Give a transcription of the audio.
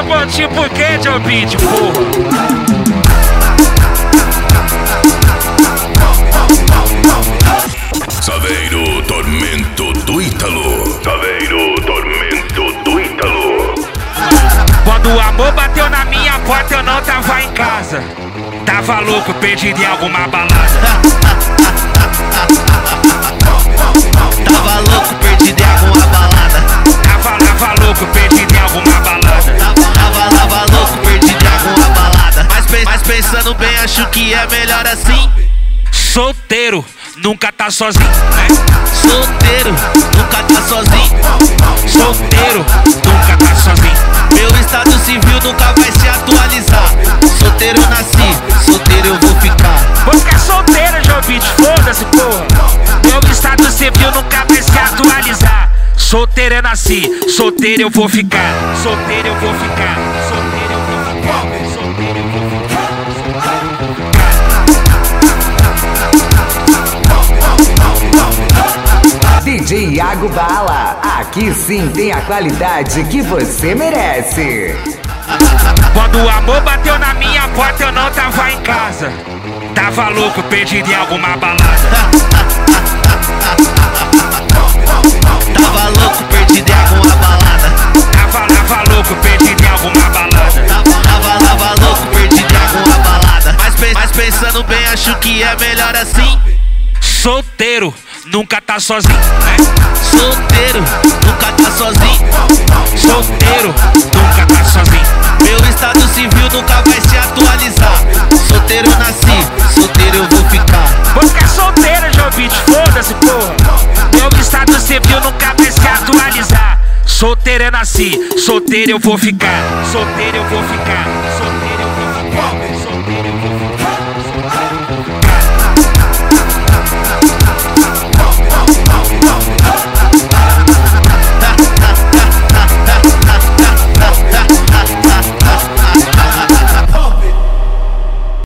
mano, tipo o que, Joe Beat, porra? Saveiro Tormento do Ítalo. Saveiro Tormento do Ítalo. Quando o amor bateu na minha porta eu não tava em casa. Tava louco, perdido em alguma balada. Tava louco, perdido em alguma balada. Tava louco, perdido em alguma balada. Tava louco, perdido em alguma balada. Mas pensando bem, acho que é melhor assim. Solteiro, nunca tá sozinho, né? Solteiro, nunca tá sozinho. Solteiro, nunca tá sozinho. Meu estado civil nunca vai se atualizar. Solteiro eu nasci, solteiro eu vou ficar. Vou ficar solteiro, Joe Beat, foda-se, porra. Meu estado civil nunca vai se atualizar. Solteiro eu nasci, solteiro eu vou ficar. Solteiro eu vou ficar, solteiro eu vou ficar. Solteiro eu vou ficar. DJ Iago Bala, aqui sim tem a qualidade que você merece. Quando o amor bateu na minha porta eu não tava em casa. Tava louco, perdido em alguma balada. Tava louco, perdido em alguma balada. Tava louco, perdido em alguma balada. Tava louco, perdido em alguma balada. Mas pensando bem, acho que é melhor assim. Solteiro, nunca tá sozinho, né? Solteiro, nunca tá sozinho. Solteiro, nunca tá sozinho. Meu estado civil nunca vai se atualizar. Solteiro eu nasci, solteiro eu vou ficar. Vou ficar solteiro, Joe Beat, foda-se, porra. Meu estado civil nunca vai se atualizar. Solteiro eu nasci, solteiro eu vou ficar. Solteiro eu vou ficar.